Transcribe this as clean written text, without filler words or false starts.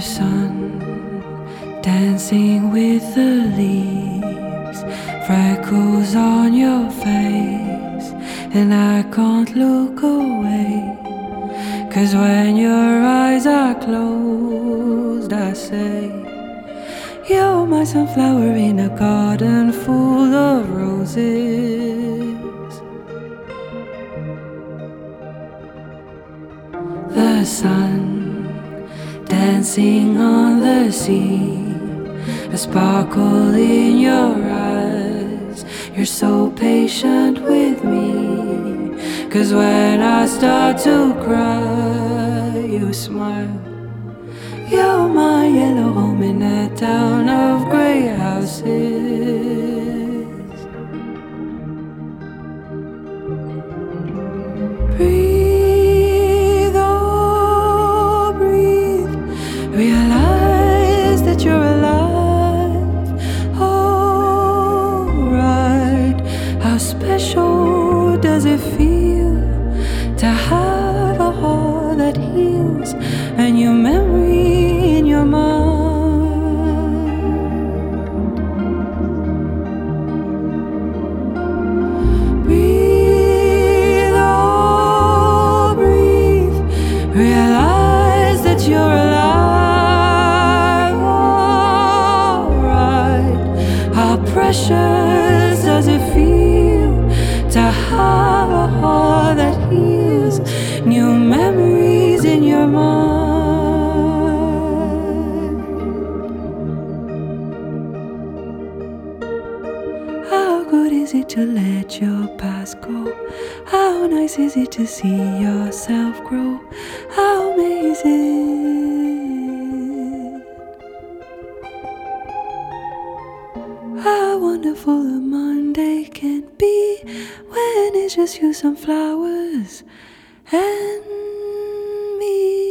sun dancing with the leaves, freckles on your face, and I can't look away. 'Cause when your eyes are closed, I say, you're my sunflower in a garden full of roses. The sun dancing on the sea, a sparkle in your eyes. You're so patient with me, 'cause when I start to cry, you smile. You're my yellow home in a town of grey houses. Breathe, oh breathe, realize that you're alive. Oh, right, how special does it feel to have a heart that heals and your memory in your mind. Breathe, oh breathe, realize that you're alive. Oh, right, how precious does it feel to have a heart that heals, new memories in your mind. How good is it to let your past go? How nice is it to see yourself grow? How amazing, how wonderful a Monday can be when it's just you, some flowers, and me.